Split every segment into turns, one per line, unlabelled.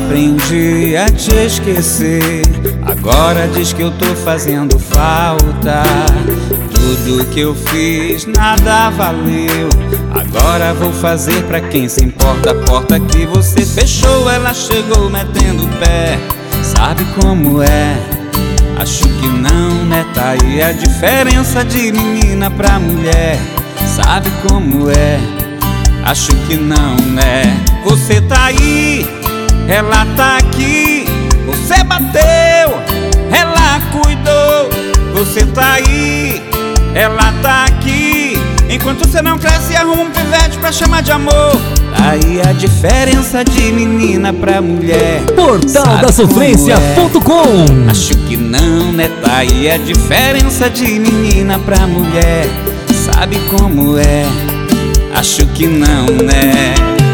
aprendi a te esquecer. Agora diz que eu tô fazendo falta. Tudo que eu fiz nada valeu. Agora vou fazer pra quem se importa. A porta que você fechou, ela chegou metendo o pé. Sabe como é? Acho que não, né? Tá aí a diferença de menina pra mulher. Sabe como é? Acho que não, né? Você tá aí, ela tá aqui. Você bateu, ela cuidou. Você tá aí, ela tá aqui. Enquanto você não cresce, arruma um pivete pra chamar de amor. Aí a diferença de menina pra mulher.
Portaldasofrência.com.
Acho que não, né? Tá aí a diferença de menina pra mulher. Sabe como é? Acho que não, né?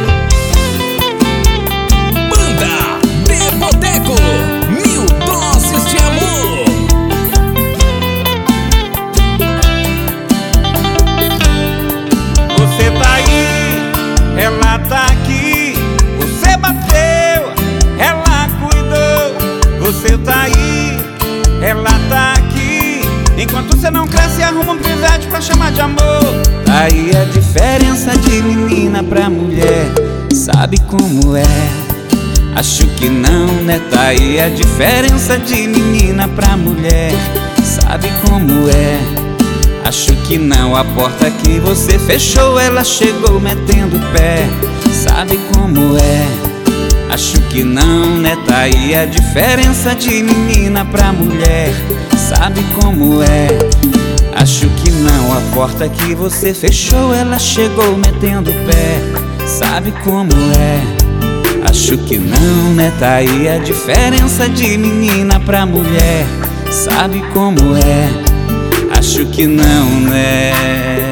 Banda de Boteco, 1000 doses de amor.
Você tá aí, ela tá aqui. Você bateu, ela cuidou. Você tá aí, ela tá aqui. Enquanto você não cresce, arruma um pivete pra chamar de amor. Aí a diferença de menina pra mulher. Sabe como é? Acho que não, né? Tá aí a diferença de menina pra mulher. Sabe como é? Acho que não. A porta que você fechou, ela chegou metendo o pé. Sabe como é? Acho que não, né? Tá aí a diferença de menina pra mulher. Sabe como é? Acho que não. A porta que você fechou, ela chegou metendo o pé. Sabe como é? Acho que não, né? Tá aí a diferença de menina pra mulher. Sabe como é? Acho que não, né?